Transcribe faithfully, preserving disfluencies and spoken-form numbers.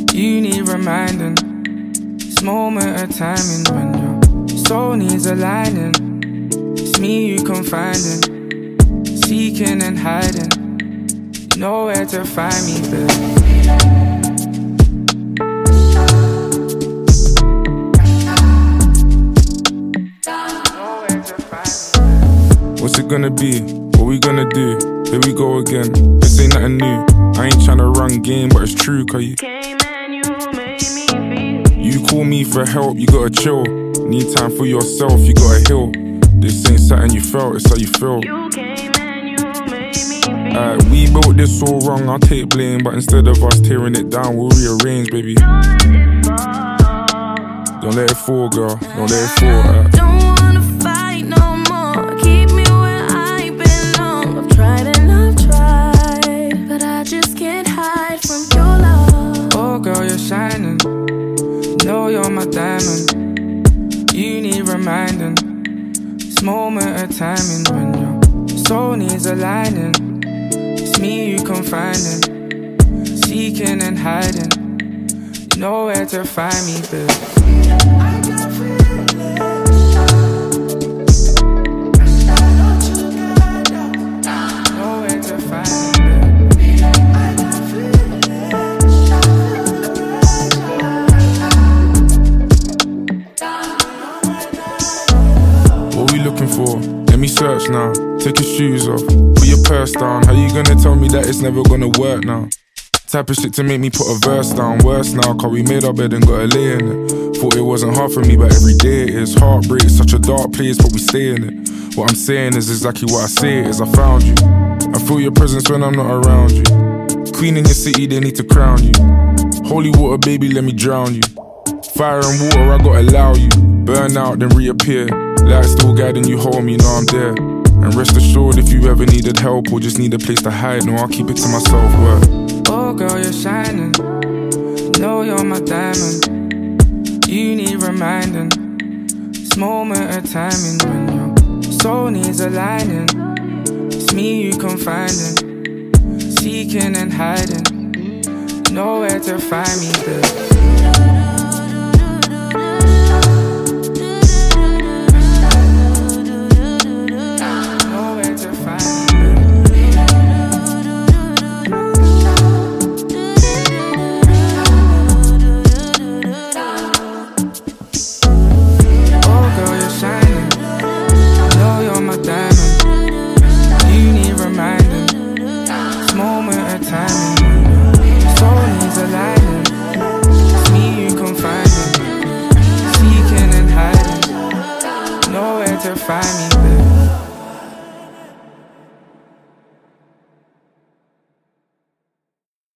You need reminding. This moment of timing when your soul needs aligning. It's me you confiding, seeking and hiding. You know where to find me, babe. What's it gonna be? What we gonna do? Here we go again. This ain't nothing new. I ain't tryna run game, but it's true, cause you came and you made me feel. You call me for help, you gotta chill. Need time for yourself, you gotta heal. This ain't something you felt, it's how you feel. You came and you made me feel. Alright, we built this all wrong, I'll take blame. But instead of us tearing it down, we'll rearrange, baby. Don't let it fall. Don't let it fall, girl. Don't let it fall, alright. Don't wanna fight no more. Keep me where I belong. I've tried and I've tried, but I just can't hide from your love. Oh girl, you're shining. Know you're my diamond. You need reminding. This moment of timing when your soul needs aligning. It's me you confiding, seeking and hiding. You know where to find me, babe. I can feel it. Know where to find me, babe. I can feel it. What we looking for? Let me search now. Take your shoes off, put your purse down. How you gonna tell me that it's never gonna work now? Type of shit to make me put a verse down. Worse now, cause we made our bed and got a lay in it. Thought it wasn't hard for me, but every day it is. Heartbreak, such a dark place, but we stay in it. What I'm saying is exactly what I say it is. I found you. I feel your presence when I'm not around you. Queen in your city, they need to crown you. Holy water, baby, let me drown you. Fire and water, I gotta allow you. Burn out, then reappear. Light still guiding you home, you know I'm there. And rest assured, if you ever needed help or just need a place to hide, no, I'll keep it to myself, word. Oh girl, you're shining. Know you're my diamond. You need reminding. This moment of timing when your soul needs aligning. It's me you confiding, seeking and hiding. You know where to find me, babe. To find me, babe.